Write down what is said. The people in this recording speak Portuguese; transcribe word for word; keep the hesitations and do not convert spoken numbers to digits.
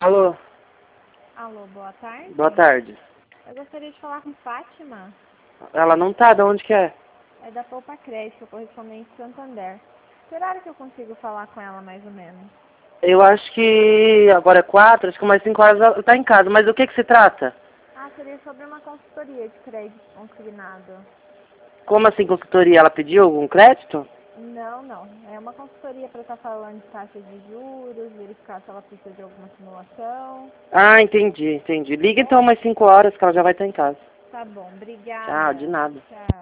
Alô, Alô, boa tarde. boa tarde. Eu gostaria de falar com Fátima. Ela não tá, de onde que é? É da Poupa Crédito, correspondente Santander. Que horário que eu consigo falar com ela, mais ou menos? Eu acho que agora é quatro, acho que mais cinco horas ela tá em casa, mas do que que se trata? Ah, seria sobre uma consultoria de crédito consignado. Como assim consultoria? Ela pediu algum crédito? Não, não. É uma consultoria para estar falando de taxas de juros, verificar se ela precisa de alguma simulação. Ah, entendi, entendi. Liga então mais cinco horas que ela já vai estar em casa. Tá bom, Tchau, de obrigada. nada. Tchau.